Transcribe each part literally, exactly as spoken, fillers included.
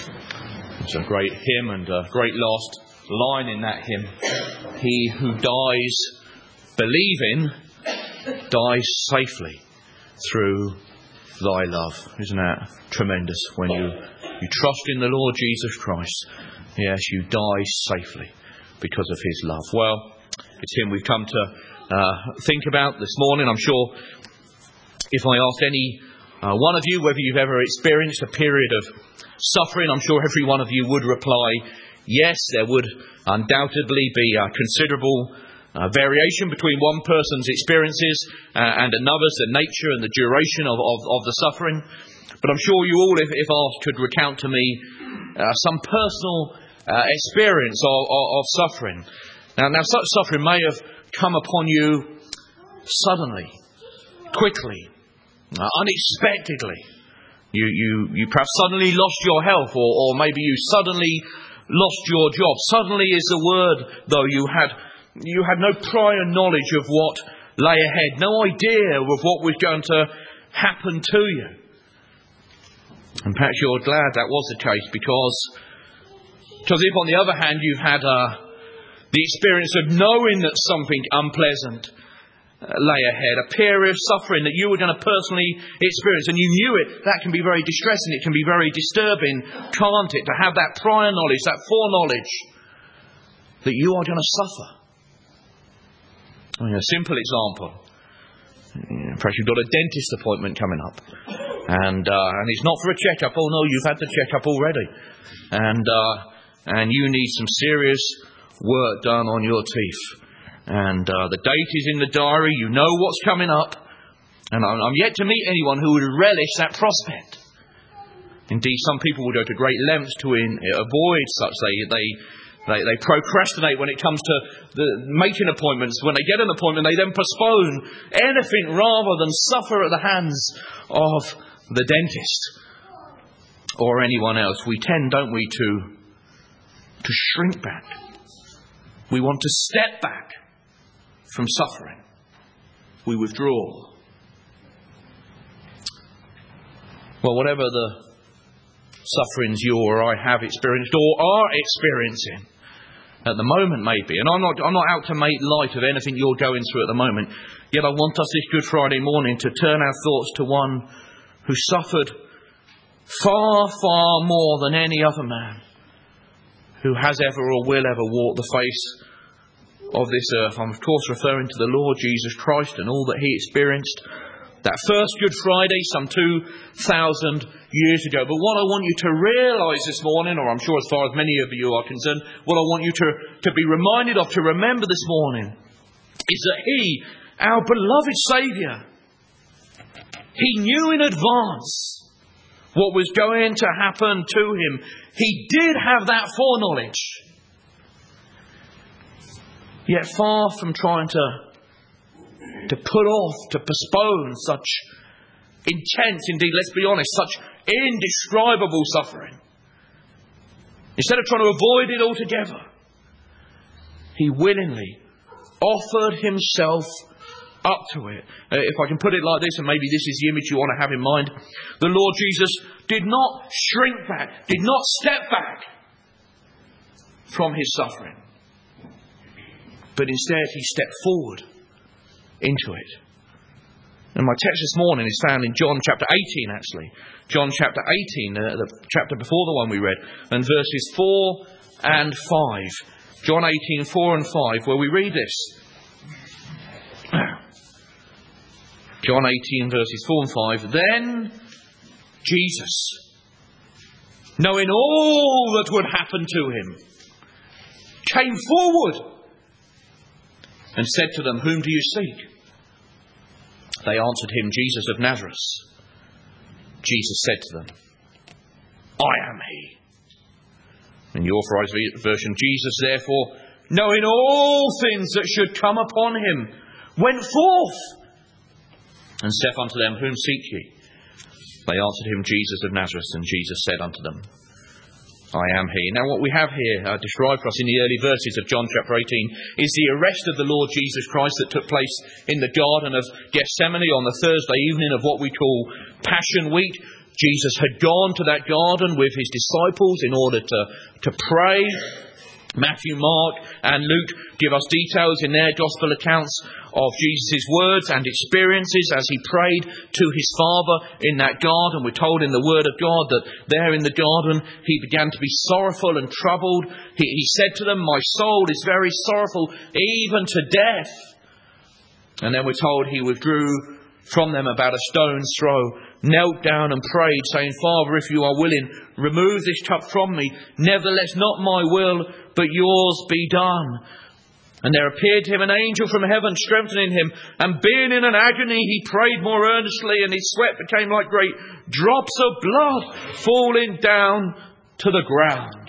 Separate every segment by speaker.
Speaker 1: It's a great hymn and a great last line in that hymn. He who dies believing dies safely through thy love. Isn't that tremendous? When you, you trust in the Lord Jesus Christ, yes, you die safely because of his love. Well, it's him we've come to uh, think about this morning. I'm sure if I asked any uh, one of you whether you've ever experienced a period of suffering, I'm sure every one of you would reply, yes, there would undoubtedly be a considerable uh, variation between one person's experiences uh, and another's, the nature and the duration of, of, of the suffering. But I'm sure you all, if, if asked, could recount to me uh, some personal uh, experience of, of, of suffering. Now, now, such suffering may have come upon you suddenly, quickly, uh, unexpectedly. You, you, you perhaps suddenly lost your health, or, or maybe you suddenly lost your job. Suddenly is the word, though you had you had no prior knowledge of what lay ahead, no idea of what was going to happen to you. And perhaps you're glad that was the case, because, because if on the other hand you've had uh, the experience of knowing that something unpleasant lay ahead, a period of suffering that you were going to personally experience, and you knew it, that can be very distressing, it can be very disturbing, can't it? To have that prior knowledge, that foreknowledge that you are going to suffer. I mean, a simple example. Perhaps you've got a dentist appointment coming up, and uh, and it's not for a checkup. Oh no, you've had the checkup already, and uh, and you need some serious work done on your teeth. And uh, the date is in the diary, you know what's coming up, and I'm, I'm yet to meet anyone who would relish that prospect. Indeed, some people will go to great lengths to in, avoid such. They, they they they procrastinate when it comes to the making appointments. When they get an appointment, they then postpone anything rather than suffer at the hands of the dentist or anyone else. We tend, don't we, to to shrink back. We want to step back from suffering. We withdraw. Well, whatever the sufferings you or I have experienced or are experiencing at the moment maybe, and I'm not I'm not out to make light of anything you're going through at the moment, yet I want us this Good Friday morning to turn our thoughts to one who suffered far, far more than any other man who has ever or will ever walk the face of this earth. I'm of course referring to the Lord Jesus Christ and all that he experienced that first Good Friday some two thousand years ago. But what I want you to realise this morning, or I'm sure as far as many of you are concerned, what I want you to, to be reminded of, to remember this morning, is that he, our beloved Saviour, he knew in advance what was going to happen to him. He did have that foreknowledge. Yet far from trying to, to put off, to postpone such intense, indeed, let's be honest, such indescribable suffering, instead of trying to avoid it altogether, he willingly offered himself up to it. Uh, if I can put it like this, and maybe this is the image you want to have in mind, the Lord Jesus did not shrink back, did not step back from his suffering. But instead he stepped forward into it. And my text this morning is found in John chapter eighteen actually. John chapter eighteen, uh, the chapter before the one we read, and verses four and five. John eighteen, four and five, where we read this. John eighteen, verses four and five. Then Jesus, knowing all that would happen to him, came forward and said to them, "Whom do you seek?" They answered him, "Jesus of Nazareth." Jesus said to them, "I am he." In the Authorized Version, Jesus therefore, knowing all things that should come upon him, went forth and said unto them, "Whom seek ye?" They answered him, "Jesus of Nazareth." And Jesus said unto them, "I am he." Now what we have here uh, described for us in the early verses of John chapter eighteen is the arrest of the Lord Jesus Christ that took place in the Garden of Gethsemane on the Thursday evening of what we call Passion Week. Jesus had gone to that garden with his disciples in order to, to pray. Matthew, Mark and Luke give us details in their gospel accounts of Jesus' words and experiences as he prayed to his Father in that garden. We're told in the Word of God that there in the garden he began to be sorrowful and troubled. He, he said to them, "My soul is very sorrowful, even to death." And then we're told he withdrew from them about a stone's throw, knelt down and prayed, saying, "Father, if you are willing, remove this cup from me. Nevertheless, not my will, but yours be done." And there appeared to him an angel from heaven, strengthening him. And being in an agony, he prayed more earnestly, and his sweat became like great drops of blood falling down to the ground.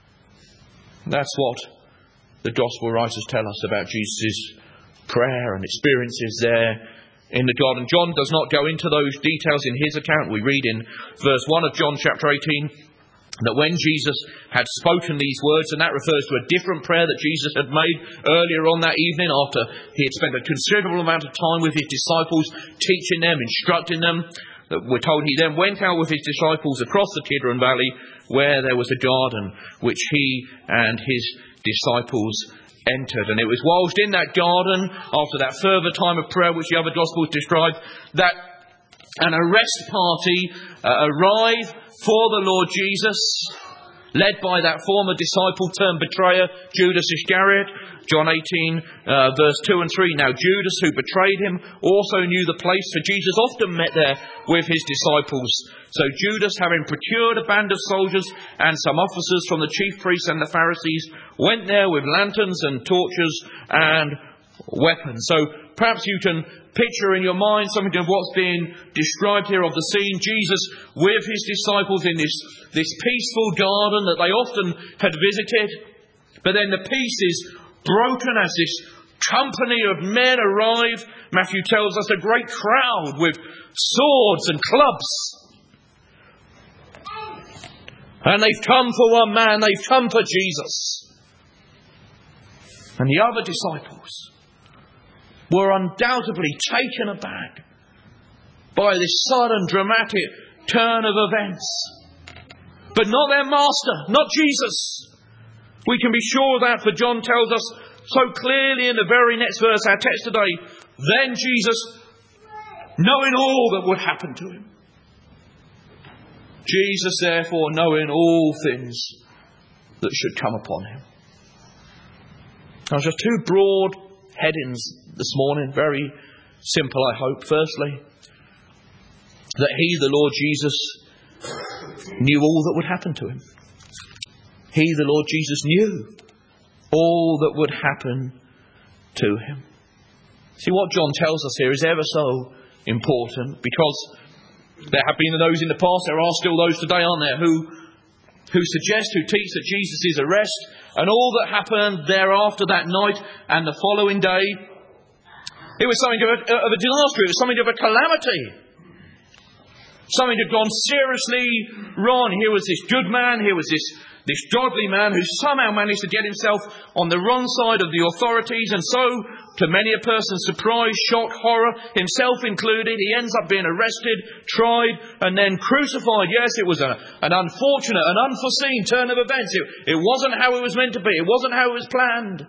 Speaker 1: That's what the Gospel writers tell us about Jesus' prayer and experiences there in the garden. John does not go into those details in his account. We read in verse one of John chapter eighteen that when Jesus had spoken these words, and that refers to a different prayer that Jesus had made earlier on that evening after he had spent a considerable amount of time with his disciples, teaching them, instructing them, that we're told he then went out with his disciples across the Kidron Valley where there was a garden which he and his disciples entered. And it was whilst in that garden, after that further time of prayer which the other Gospels describe, that an arrest party uh, arrived for the Lord Jesus, led by that former disciple turned betrayer, Judas Iscariot. John eighteen, uh, verse two and three. Now Judas, who betrayed him, also knew the place, for Jesus often met there with his disciples. So Judas, having procured a band of soldiers and some officers from the chief priests and the Pharisees, went there with lanterns and torches and weapons. So perhaps you can picture in your mind something of what's being described here of the scene. Jesus with his disciples in this, this peaceful garden that they often had visited. But then the peace is broken as this company of men arrive. Matthew tells us a great crowd with swords and clubs. And they've come for one man, they've come for Jesus. And the other disciples were undoubtedly taken aback by this sudden dramatic turn of events. But not their master, not Jesus. We can be sure of that, for John tells us so clearly in the very next verse, our text today, then Jesus, knowing all that would happen to him. Jesus, therefore, knowing all things that should come upon him. Now, just two broad headings this morning, very simple, I hope. Firstly, that he, the Lord Jesus, knew all that would happen to him. He, the Lord Jesus, knew all that would happen to him. See, what John tells us here is ever so important, because there have been those in the past, there are still those today, aren't there, who, who suggest, who teach that Jesus' arrest and all that happened thereafter that night and the following day, it was something of a, of a disaster, it was something of a calamity. Something had gone seriously wrong. Here was this good man, here was this This godly man who somehow managed to get himself on the wrong side of the authorities, and so, to many a person's surprise, shock, horror, himself included, he ends up being arrested, tried, and then crucified. Yes, it was a, an unfortunate, an unforeseen turn of events. It, it wasn't how it was meant to be. It wasn't how it was planned.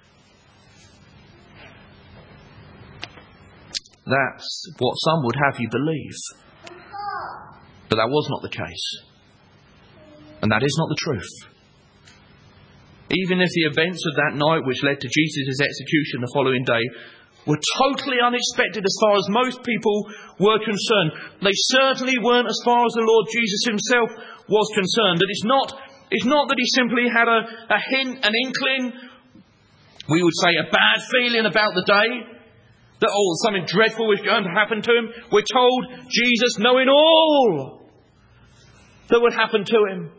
Speaker 1: That's what some would have you believe. But that was not the case. And that is not the truth. Even if the events of that night which led to Jesus' execution the following day were totally unexpected as far as most people were concerned, they certainly weren't as far as the Lord Jesus himself was concerned. That it's not, it's not that he simply had a, a hint, an inkling, we would say a bad feeling about the day, that oh, something dreadful was going to happen to him. We're told Jesus, knowing all that would happen to him,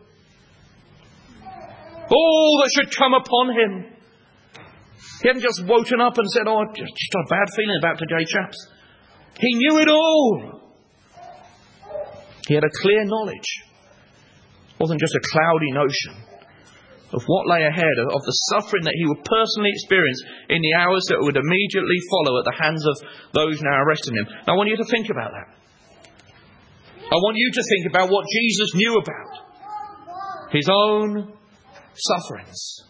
Speaker 1: all that should come upon him. He hadn't just woken up and said, oh, I've just got a bad feeling about today, chaps. He knew it all. He had a clear knowledge. It wasn't just a cloudy notion of what lay ahead, of the suffering that he would personally experience in the hours that would immediately follow at the hands of those now arresting him. Now, I want you to think about that. I want you to think about what Jesus knew about his own sufferings.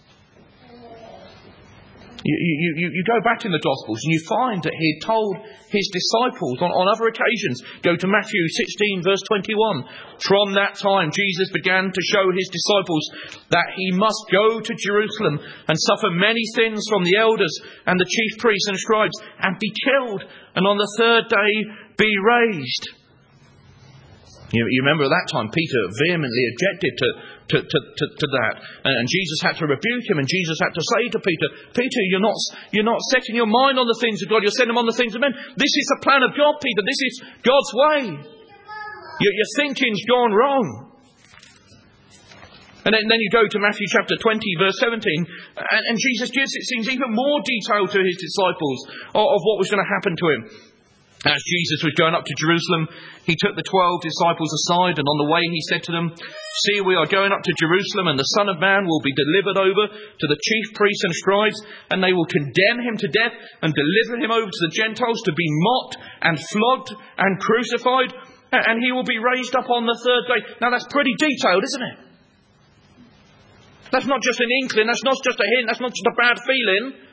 Speaker 1: You, you, you, you go back in the Gospels and you find that he had told his disciples on, on other occasions. Go to Matthew sixteen verse twenty-one. From that time Jesus began to show his disciples that he must go to Jerusalem and suffer many sins from the elders and the chief priests and scribes and be killed and on the third day be raised. You, you remember at that time Peter vehemently objected to, to, to, to, to that. And Jesus had to rebuke him, and Jesus had to say to Peter, Peter, you're not, you're not setting your mind on the things of God, you're setting them on the things of men. This is the plan of God, Peter. This is God's way. Your, your thinking's gone wrong. And then, then you go to Matthew chapter twenty verse seventeen, and, and Jesus gives, it seems, even more detail to his disciples of, of what was going to happen to him. As Jesus was going up to Jerusalem, he took the twelve disciples aside, and on the way he said to them, see, we are going up to Jerusalem, and the Son of Man will be delivered over to the chief priests and scribes, and they will condemn him to death and deliver him over to the Gentiles to be mocked and flogged and crucified, and he will be raised up on the third day. Now that's pretty detailed, isn't it? That's not just an inkling, that's not just a hint, that's not just a bad feeling.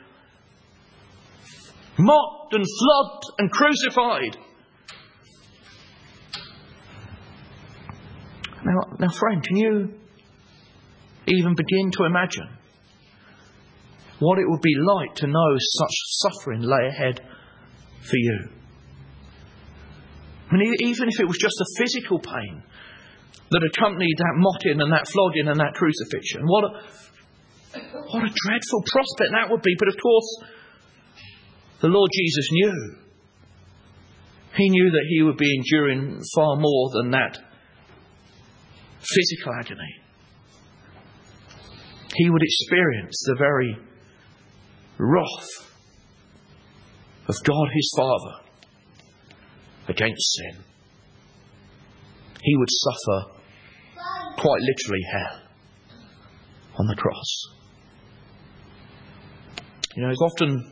Speaker 1: Mocked and flogged and crucified. Now, now, friend, can you even begin to imagine what it would be like to know such suffering lay ahead for you? I mean, even if it was just the physical pain that accompanied that mocking and that flogging and that crucifixion, what a, what a dreadful prospect that would be. But of course, the Lord Jesus knew. He knew that he would be enduring far more than that physical agony. He would experience the very wrath of God his Father against sin. He would suffer quite literally hell on the cross. You know, it's often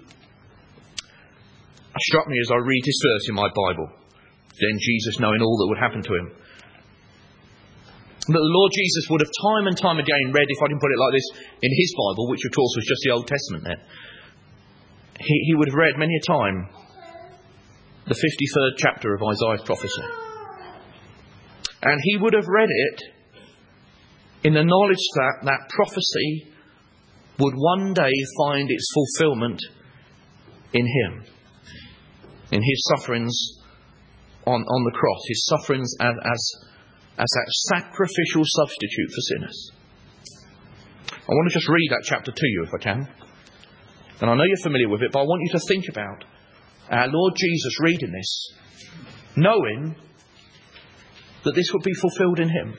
Speaker 1: struck me as I read this verse in my Bible, then Jesus knowing all that would happen to him, that the Lord Jesus would have time and time again read, if I can put it like this, in his Bible, which of course was just the Old Testament then. He, he would have read many a time the fifty-third chapter of Isaiah's prophecy. And he would have read it in the knowledge that that prophecy would one day find its fulfilment in him. In his sufferings on, on the cross, his sufferings as, as, as that sacrificial substitute for sinners. I want to just read that chapter to you if I can. And I know you're familiar with it, but I want you to think about our Lord Jesus reading this, knowing that this would be fulfilled in him.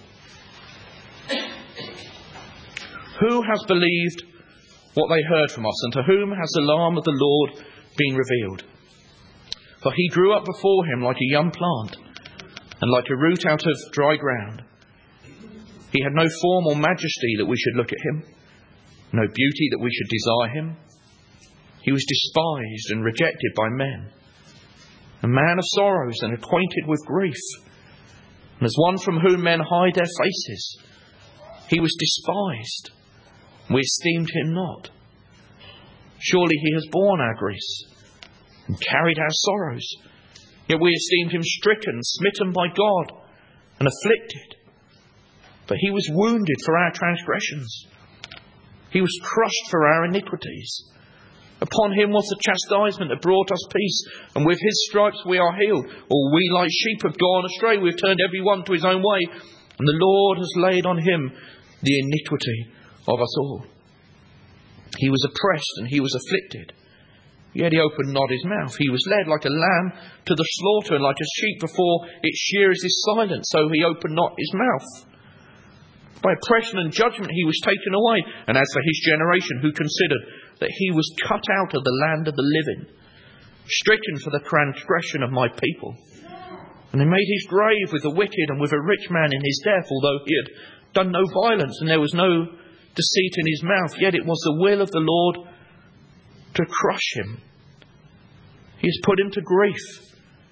Speaker 1: Who has believed what they heard from us, and to whom has the arm of the Lord been revealed? For he grew up before him like a young plant, and like a root out of dry ground. He had no form or majesty that we should look at him, no beauty that we should desire him. He was despised and rejected by men, a man of sorrows and acquainted with grief, and as one from whom men hide their faces. He was despised, we esteemed him not. Surely he has borne our griefs and carried our sorrows. Yet we esteemed him stricken, smitten by God, and afflicted. But he was wounded for our transgressions. He was crushed for our iniquities. Upon him was the chastisement that brought us peace, and with his stripes we are healed. All we like sheep have gone astray, we have turned every one to his own way, and the Lord has laid on him the iniquity of us all. He was oppressed and he was afflicted, yet he opened not his mouth. He was led like a lamb to the slaughter, and like a sheep before its shearers is silent, so he opened not his mouth. By oppression and judgment he was taken away. And as for his generation, who considered that he was cut out of the land of the living, stricken for the transgression of my people. And they made his grave with the wicked and with a rich man in his death, although he had done no violence and there was no deceit in his mouth. Yet it was the will of the Lord to crush him. He has put him to grief.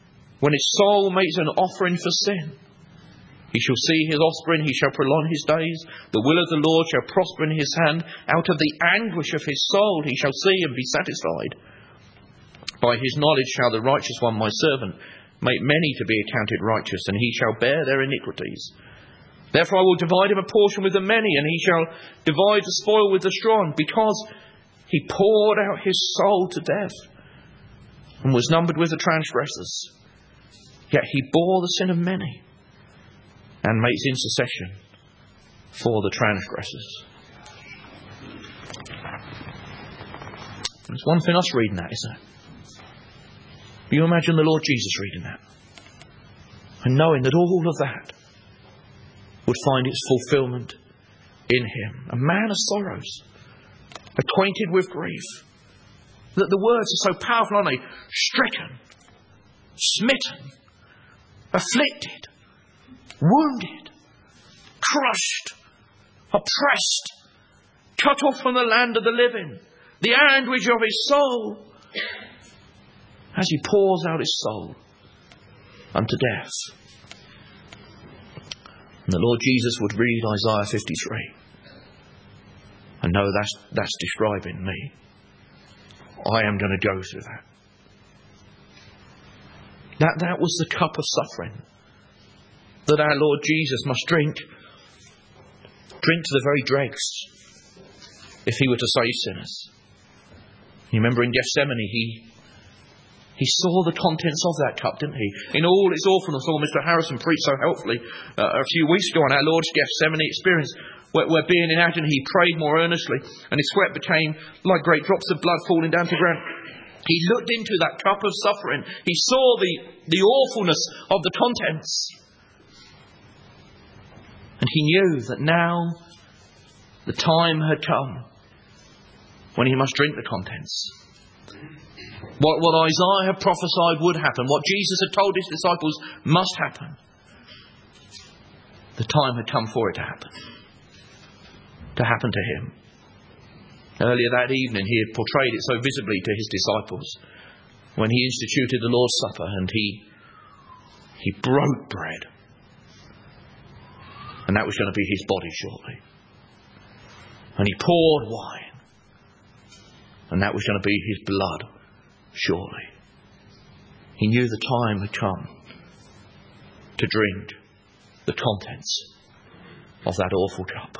Speaker 1: when his soul makes an offering for sin. He shall see his offspring, he shall prolong his days. The will of the Lord shall prosper in his hand. Out of the anguish of his soul he shall see and be satisfied. By his knowledge shall the righteous one, my servant, make many to be accounted righteous, and he shall bear their iniquities. Therefore I will divide him a portion with the many, and he shall divide the spoil with the strong, because he poured out his soul to death, and was numbered with the transgressors. Yet he bore the sin of many, and makes intercession for the transgressors. It's one thing us reading that, isn't it? You imagine the Lord Jesus reading that, and knowing that all of that would find its fulfilment in him. A man of sorrows, acquainted with grief. That the words are so powerful, aren't they? Stricken, smitten, afflicted, wounded, crushed, oppressed, cut off from the land of the living. The anguish of his soul, as he pours out his soul unto death. And the Lord Jesus would read Isaiah fifty-three. And know that's, that's describing me. I am going to go through that. That, that was the cup of suffering that our Lord Jesus must drink. Drink to the very dregs if he were to save sinners. You remember in Gethsemane, he He saw the contents of that cup, didn't he? In all its awfulness, all Mister Harrison preached so helpfully uh, a few weeks ago on our Lord's Gethsemane experience, where, where being in agony, he prayed more earnestly, and his sweat became like great drops of blood falling down to the ground. He looked into that cup of suffering. He saw the, the awfulness of the contents. And he knew that now the time had come when he must drink the contents. What, what Isaiah had prophesied would happen, what Jesus had told his disciples must happen. The time had come for it to happen. To happen to him. Earlier that evening he had portrayed it so visibly to his disciples when he instituted the Lord's Supper, and he he broke bread. And that was going to be his body shortly. And he poured wine. And that was going to be his blood shortly. He knew the time had come to drink the contents of that awful cup.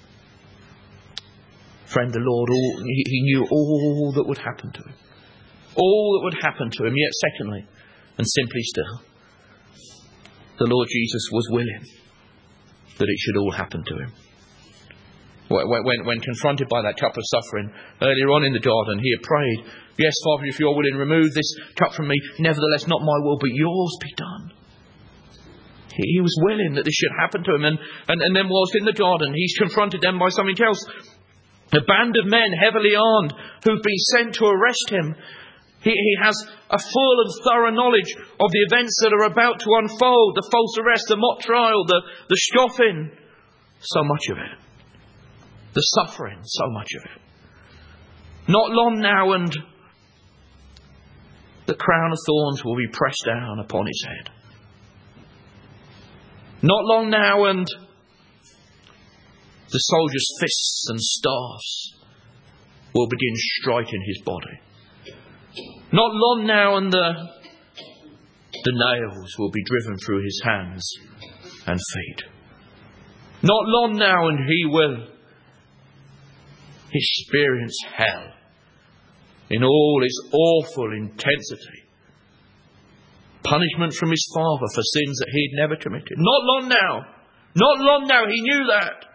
Speaker 1: Friend, the Lord, all, he, he knew all that would happen to him. All that would happen to him. Yet secondly, and simply still, the Lord Jesus was willing that it should all happen to him. When, when, when confronted by that cup of suffering earlier on in the garden, he had prayed, "Yes, Father, if you're willing, remove this cup from me. Nevertheless, not my will, but yours be done." He, he was willing that this should happen to him. And, and, and then whilst in the garden, he's confronted then by something else. A band of men heavily armed who've been sent to arrest him. He, he has a full and thorough knowledge of the events that are about to unfold. The false arrest, the mock trial, the, the scoffing. So much of it. The suffering, so much of it. Not long now and the crown of thorns will be pressed down upon his head. Not long now and the soldiers' fists and staffs will begin striking his body. Not long now and the, the nails will be driven through his hands and feet. Not long now and he will experience hell in all its awful intensity. Punishment from his Father for sins that he'd never committed. Not long now. Not long now. He knew that.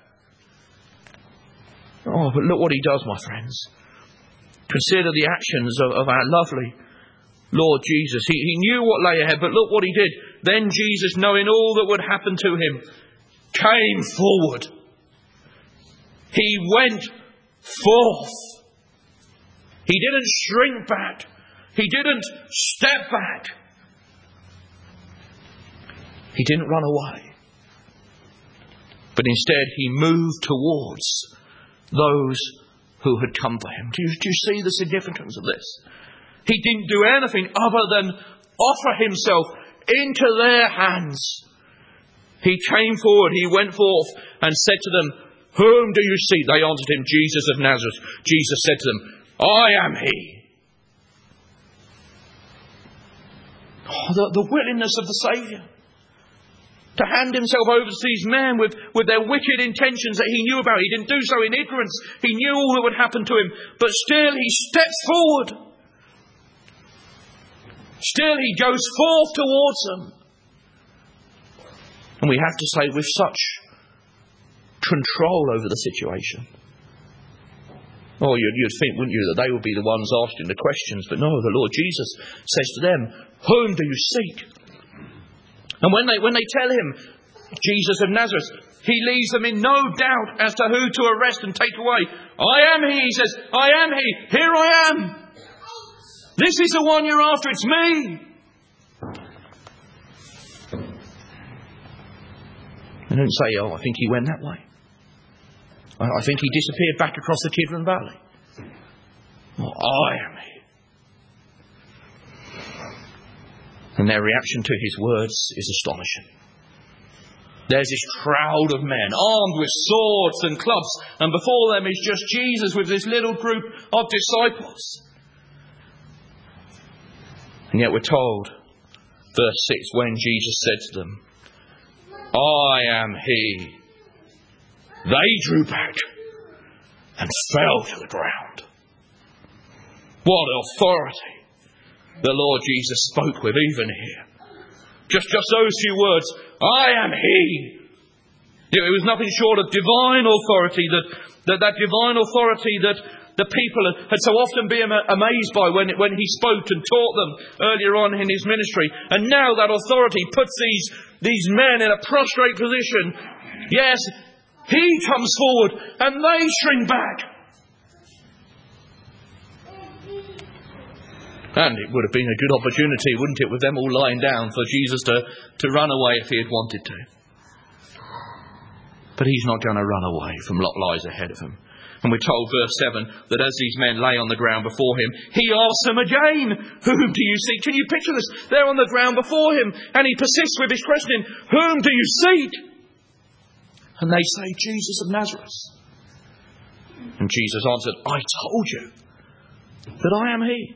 Speaker 1: Oh, but look what he does, my friends. Consider the actions of, of our lovely Lord Jesus. He, he knew what lay ahead, but look what he did. Then Jesus, knowing all that would happen to him, came forward. He went forth. He didn't shrink back. He didn't step back. He didn't run away. But instead he moved towards those who had come for him. Do you, do you see the significance of this? He didn't do anything other than offer himself into their hands. He came forward, he went forth and said to them, "Whom do you seek?" They answered him, "Jesus of Nazareth." Jesus said to them, "I am he." Oh, the, the willingness of the Saviour to hand himself over to these men with, with their wicked intentions that he knew about. He didn't do so in ignorance. He knew all that would happen to him. But still he steps forward. Still he goes forth towards them. And we have to say, with such control over the situation. Oh, you'd, you'd think, wouldn't you, that they would be the ones asking the questions. But no, the Lord Jesus says to them, "Whom do you seek?" And when they when they tell him, Jesus of Nazareth, he leaves them in no doubt as to who to arrest and take away. "I am he," he says. "I am he. Here I am. This is the one you're after. It's me." They don't say, "Oh, I think he went that way. I think he disappeared back across the Kidron Valley." Well, I am he. And their reaction to his words is astonishing. There's this crowd of men armed with swords and clubs, and before them is just Jesus with this little group of disciples. And yet we're told, verse six, when Jesus said to them, "I am he," they drew back and fell to the ground. What authority the Lord Jesus spoke with even here. Just, just those few words, "I am he." It was nothing short of divine authority, that, that, that divine authority that the people had so often been amazed by when, when he spoke and taught them earlier on in his ministry. And now that authority puts these, these men in a prostrate position. Yes, he comes forward and they shrink back. And it would have been a good opportunity, wouldn't it, with them all lying down, for Jesus to, to run away if he had wanted to. But he's not going to run away from what lies ahead of him. And we're told, verse seven, that as these men lay on the ground before him, he asks them again, "Whom do you seek?" Can you picture this? They're on the ground before him, and he persists with his question, "Whom do you seek?" And they say, "Jesus of Nazareth." And Jesus answered, "I told you that I am he."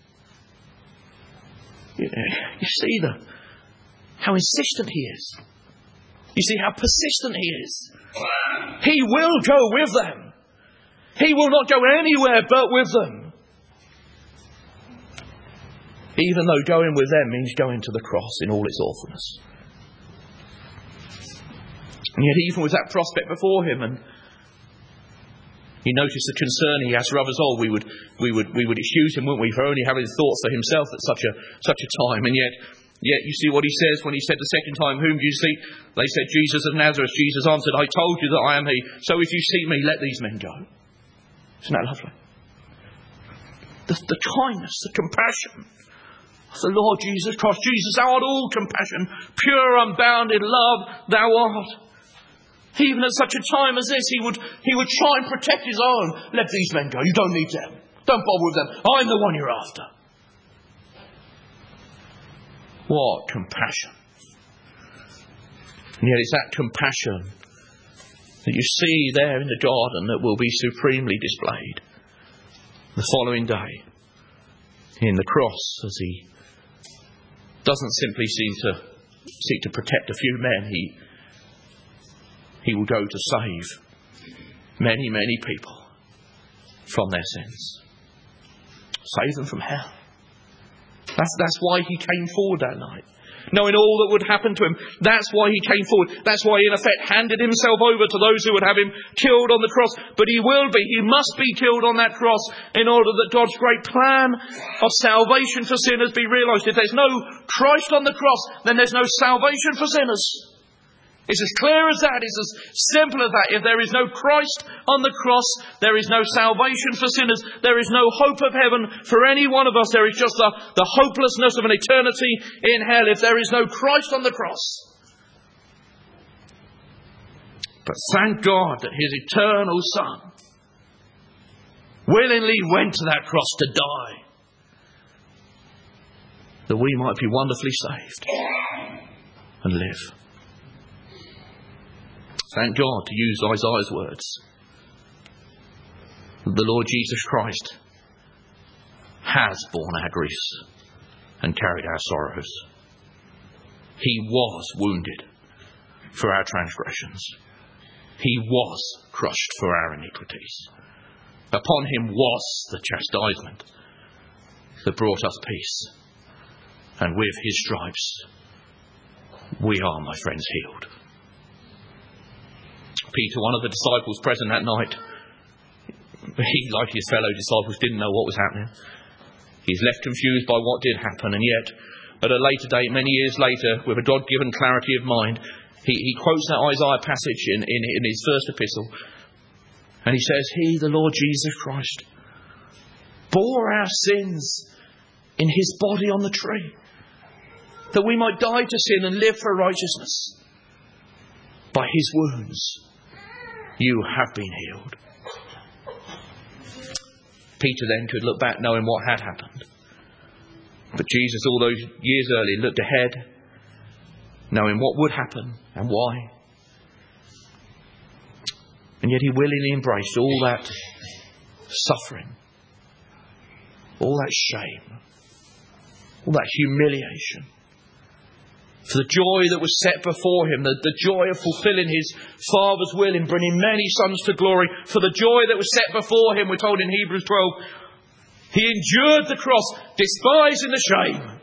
Speaker 1: You, you see the, how insistent he is. You see how persistent he is. He will go with them. He will not go anywhere but with them. Even though going with them means going to the cross in all its awfulness. And yet even with that prospect before him, and you notice the concern he has for others. Oh, we would, we would, we would excuse him, wouldn't we, for only having thoughts for himself at such a, such a time. And yet, yet you see what he says when he said the second time, "Whom do you seek?" They said, "Jesus of Nazareth." Jesus answered, "I told you that I am he. So if you seek me, let these men go." Isn't that lovely? The, the kindness, the compassion of the Lord Jesus Christ. Jesus, thou art all compassion, pure, unbounded love, thou art. Even at such a time as this, he would he would try and protect his own. "Let these men go. You don't need them. Don't bother with them. I'm the one you're after." What compassion. And yet it's that compassion that you see there in the garden that will be supremely displayed the following day in the cross, as he doesn't simply seem to seek to protect a few men. He He will go to save many, many people from their sins. Save them from hell. That's, that's why he came forward that night. Knowing all that would happen to him. That's why he came forward. That's why he in effect handed himself over to those who would have him killed on the cross. But he will be, he must be killed on that cross in order that God's great plan of salvation for sinners be realised. If there's no Christ on the cross, then there's no salvation for sinners. It's as clear as that. It's as simple as that. If there is no Christ on the cross, there is no salvation for sinners. There is no hope of heaven for any one of us. There is just the, the hopelessness of an eternity in hell if there is no Christ on the cross. But thank God that his eternal Son willingly went to that cross to die, that we might be wonderfully saved. and live. Thank God, to use Isaiah's words, the Lord Jesus Christ has borne our griefs and carried our sorrows. He was wounded for our transgressions. He was crushed for our iniquities. Upon him was the chastisement that brought us peace. And with his stripes, we are, my friends, healed. Peter, one of the disciples present that night, he, like his fellow disciples, didn't know what was happening. He's left confused by what did happen, and yet, at a later date, many years later, with a God-given clarity of mind, he, he quotes that Isaiah passage in, in, in his first epistle, and he says, He, the Lord Jesus Christ, bore our sins in his body on the tree, that we might die to sin and live for righteousness. By his wounds, you have been healed. Peter then could look back knowing what had happened. But Jesus, all those years earlier, looked ahead, knowing what would happen and why. And yet he willingly embraced all that suffering, all that shame, all that humiliation, for the joy that was set before him, the, the joy of fulfilling his Father's will in bringing many sons to glory, for the joy that was set before him, we're told in Hebrews twelve, he endured the cross, despising the shame,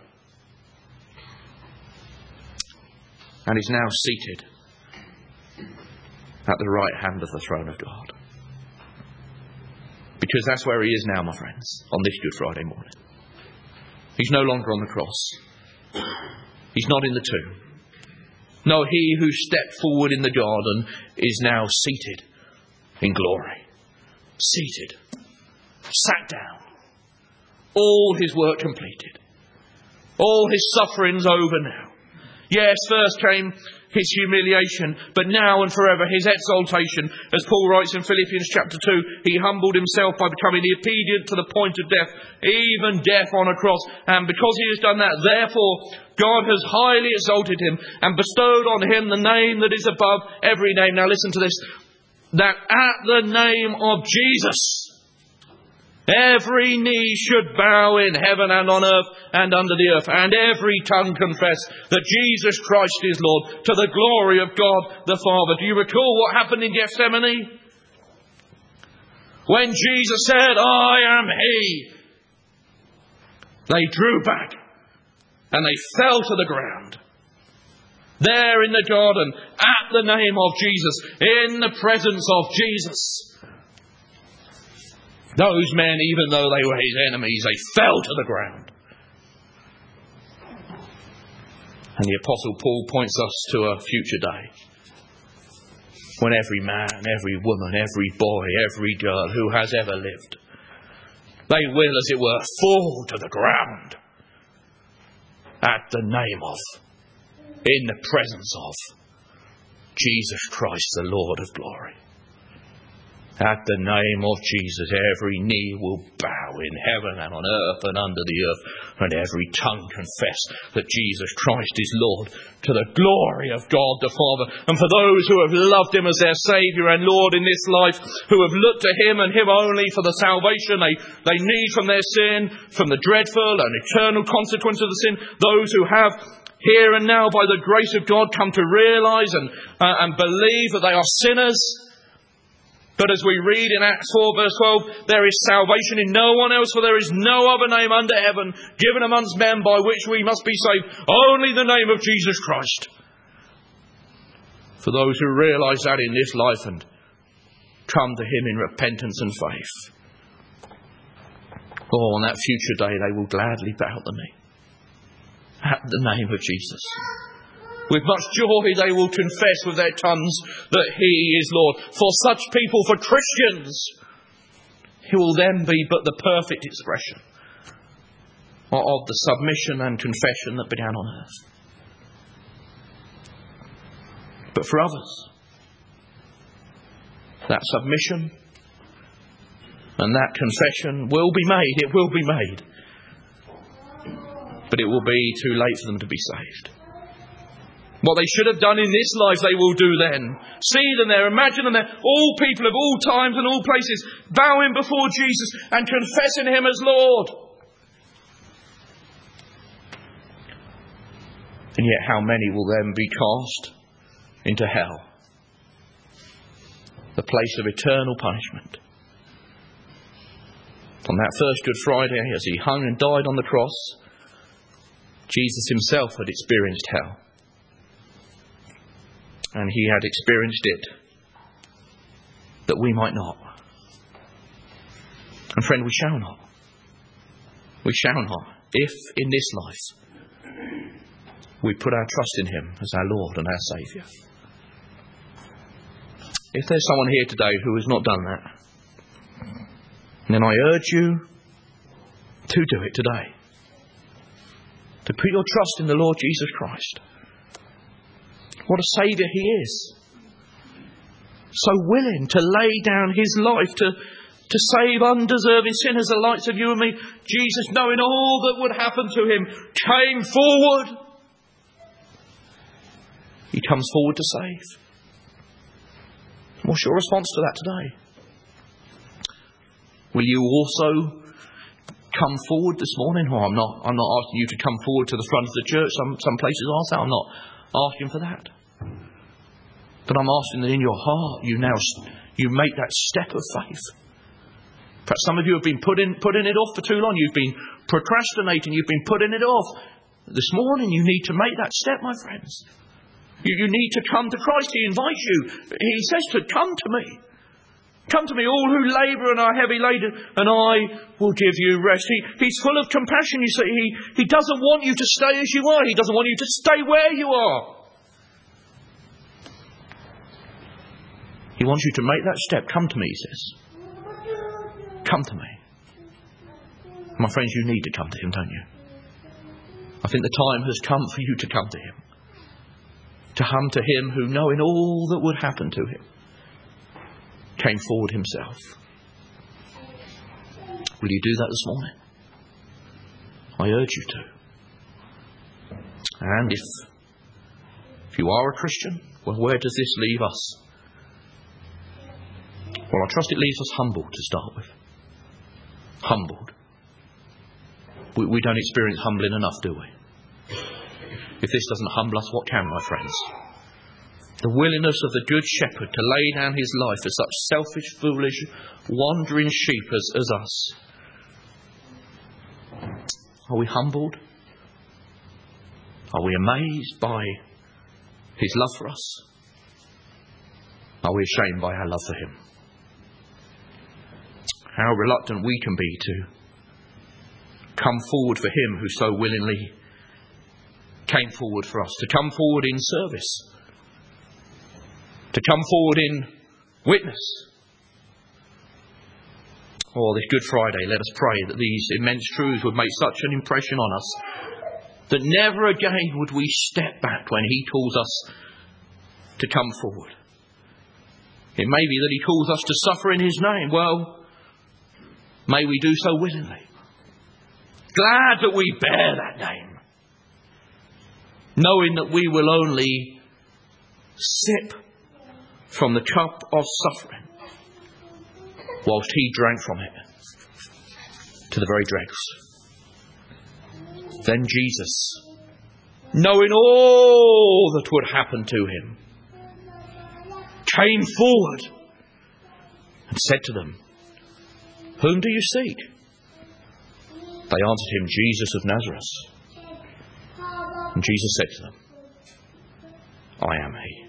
Speaker 1: and is now seated at the right hand of the throne of God. Because that's where he is now, my friends, on this Good Friday morning. He's no longer on the cross. He's not in the tomb. No, he who stepped forward in the garden is now seated in glory. Seated. Sat down. All his work completed. All his sufferings over now. Yes, first came his humiliation, but now and forever his exaltation. As Paul writes in Philippians chapter two, he humbled himself by becoming obedient to the point of death, even death on a cross. And because he has done that, therefore, God has highly exalted him and bestowed on him the name that is above every name. Now listen to this. That at the name of Jesus, every knee should bow in heaven and on earth and under the earth, and every tongue confess that Jesus Christ is Lord, to the glory of God the Father. Do you recall what happened in Gethsemane? When Jesus said, I am he, they drew back and they fell to the ground. There in the garden, at the name of Jesus, in the presence of Jesus. Those men, even though they were his enemies, they fell to the ground. And the Apostle Paul points us to a future day when every man, every woman, every boy, every girl who has ever lived, they will, as it were, fall to the ground at the name of, in the presence of, Jesus Christ, the Lord of glory. At the name of Jesus, every knee will bow in heaven and on earth and under the earth, and every tongue confess that Jesus Christ is Lord, to the glory of God the Father. And for those who have loved him as their Saviour and Lord in this life, who have looked to him and him only for the salvation they, they need from their sin, from the dreadful and eternal consequence of the sin, those who have here and now, by the grace of God, come to realise and, uh, and believe that they are sinners. But as we read in Acts four verse twelve, there is salvation in no one else, for there is no other name under heaven given amongst men by which we must be saved. Only the name of Jesus Christ. For those who realise that in this life and come to him in repentance and faith. Oh, on that future day they will gladly bow the knee at the name of Jesus. With much joy they will confess with their tongues that he is Lord. For such people, for Christians, he will then be but the perfect expression of the submission and confession that began on earth. But for others, that submission and that confession will be made. It will be made. But it will be too late for them to be saved. What they should have done in this life, they will do then. See them there, imagine them there, all people of all times and all places, bowing before Jesus and confessing Him as Lord. And yet how many will then be cast into hell? The place of eternal punishment. On that first Good Friday, as He hung and died on the cross, Jesus Himself had experienced hell. And He had experienced it that we might not. And friend, we shall not. We shall not. If in this life we put our trust in Him as our Lord and our Saviour. If there's someone here today who has not done that, then I urge you to do it today. To put your trust in the Lord Jesus Christ. What a Saviour He is. So willing to lay down His life to, to save undeserving sinners the likes of you and me. Jesus, knowing all that would happen to Him, came forward. He comes forward to save. What's your response to that today? Will you also come forward this morning? Oh, I'm not I'm not asking you to come forward to the front of the church. Some some places are so. I'm not asking for that. But I'm asking that in your heart you now you make that step of faith. Perhaps some of you have been putting putting it off for too long. You've been procrastinating. You've been putting it off. This morning you need to make that step, my friends. You, you need to come to Christ. He invites you. He says to come to me. Come to me, all who labour and are heavy laden, and I will give you rest. He, he's full of compassion, you see. He, he doesn't want you to stay as you are. He doesn't want you to stay where you are. He wants you to make that step. Come to me, he says. Come to me. My friends, you need to come to Him, don't you? I think the time has come for you to come to Him. To come to Him who, knowing all that would happen to Him, came forward Himself. Will you do that this morning? I urge you to. And if, if you are a Christian, well, where does this leave us? Well, I trust it leaves us humbled to start with. Humbled. We, we don't experience humbling enough, do we? If this doesn't humble us, what can, my friends? The willingness of the Good Shepherd to lay down His life for such selfish, foolish, wandering sheep as, as us. Are we humbled? Are we amazed by His love for us? Are we ashamed by our love for Him? How reluctant we can be to come forward for Him who so willingly came forward for us, to come forward in service, to come forward in witness. Oh, this Good Friday, let us pray that these immense truths would make such an impression on us that never again would we step back when He calls us to come forward. It may be that He calls us to suffer in His name. Well, may we do so willingly. Glad that we bear that name, knowing that we will only sip from the cup of suffering whilst He drank from it to the very dregs. Then Jesus, knowing all that would happen to Him, came forward and said to them, "Whom do you seek?" They answered Him, "Jesus of Nazareth." And Jesus said to them, "I am He."